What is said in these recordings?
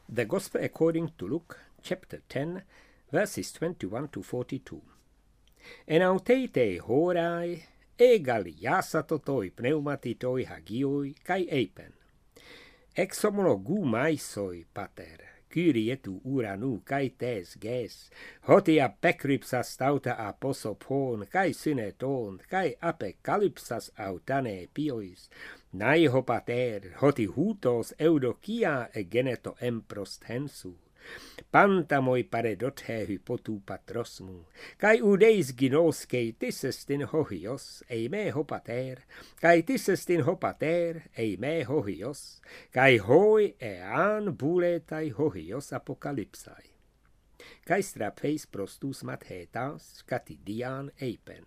The Gospel according to Luke, chapter 10, verses 21 to 42. En autete horai, egaliasato toi pneumatitoi hagioi, kai eipen. Exomonogu maisoi, pater, kyrietu uranu, kai tes ges, hotia pekrypsas tauta aposopon, kai syneton, kai apekalypsas autane piois, naiho pater, hoti hutos eudokia egeneto emprost hensu. Pantamoi paredot he hypotu patrosmu, kai udeis ginoskei tissestin hohios, ei me hopater, kai tissestin hopater, ei me hohios, kai hoi ean buletai hohios apokalypsai. Kai strapheis prostus mathetas, katidian eipen.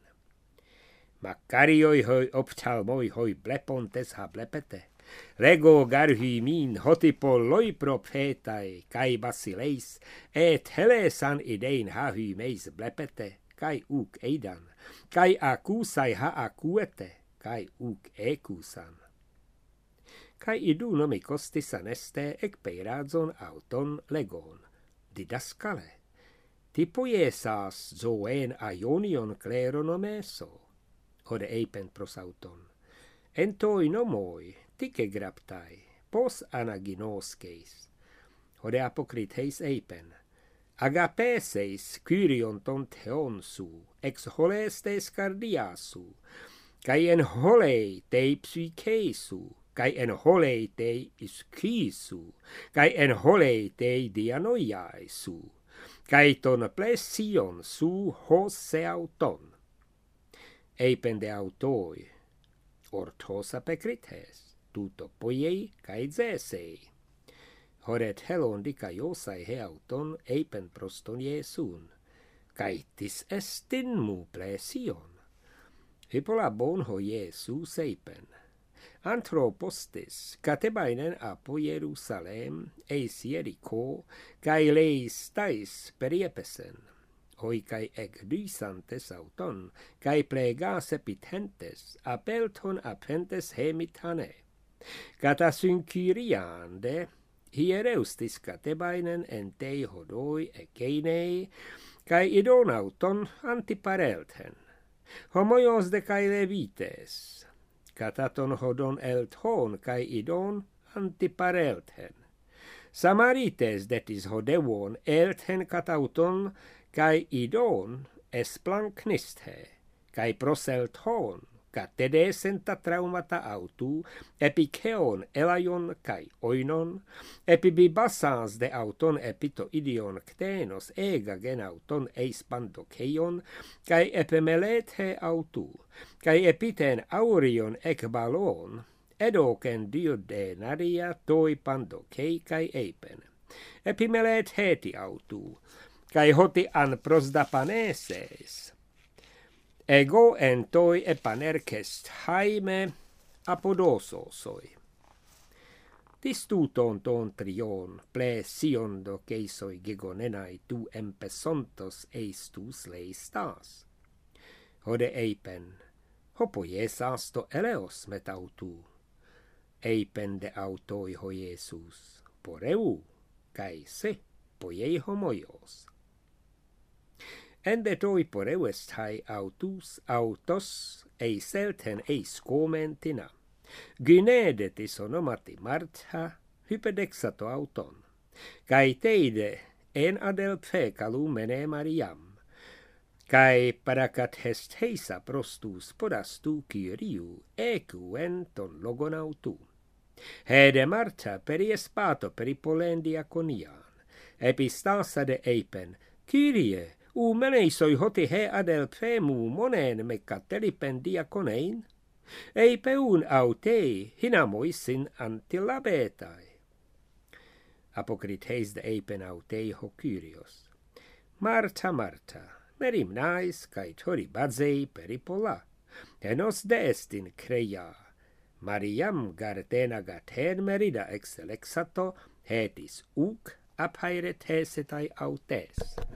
Makarioi hoi optalmoi hoi blepontes ha blepete. Rego garhi min hotipoloi profetai, kai basileis, et helesan idein hahi meis blepete, kai uk eidan, kai akusai ha akuete, kai uk ekusan. Kai idu nomikostis aneste ekpeiradzon auton legon, didaskale. Tipoiesas zoen aionion kleronomeso, hode eipen prosauton. Entoi nomoi, tike graptai, pos anaginoskeis, hode apokritheis eipen, agapeseis kyrion ton theon su, ex holestes cardiasu, kai en holei tei psykeisu, kai en holei tei iskisu, kai en holei tei dianoiaisu, kai ton plesion su hoseauton. Eipen de autoi, orthos apekrithes, tuto poiei kai zesei. Horet helon dikaiosai heauton eipen proston Iesun, kai tis estin mu plesion. Hypola bonho Iesus eipen. Anthropostis, catebainen apo Jerusalem, eis Jericho, kai leis tais periepesen. Hoi kai egdysantes auton, kai plegas epithentes, apelton apentes hemitane. Kata synkyriande, hiereustis katebainen en tei hodoi ekeinei, kai idon auton antiparelthen. Homoios de kai levites, kataton hodon elthon kai idon antiparelthen. Samarites detis hodevon elthen katauton, kai idon esplanknisthe, kai proselthon, katedesenta traumata autu, epikeon elaion kai oinon, epibibasans de auton epito idion ktenos ega gen auton eis pandokeion, kai epimelethe autu, kai epiten aurion ekbalon, edoken diodenaria toi pandokei kai eipen. Epimelet heti autu, kai hoti an prosdapaneses. Ego en toi epanerkest haime apodososoi. Tistuton ton trion plesiondo keisoi gegonenai tu empesontos eistus leistas. Hode eipen, hopoiesas to eleos metautu. Eipen de autoi ho Iesus, poreu, kai se poiei homoios. Ende toi poreuest hai autos eiselten eis comentina. Gynedetis onomati Martha, hypedexato auton. Kai teide en adelphe calumene Mariam. Kai paracat hest heisa prostus podastu kyriu equen ton logon autu. Hede Martha periespato peripolen diakonian. Epistasa de eipen, Kyrie, meneisoi hoti he adelphemu monen me katelipen diakonein? Eipeun autei hinamoisin antilabetai. Apokritheis de eipen autei ho Kyrios. Martha, Martha, merimnais kai tori bazei peripola. Henos destin creia. Mariam gardena gaten merida exelexato hetis uc apairetesetai autes.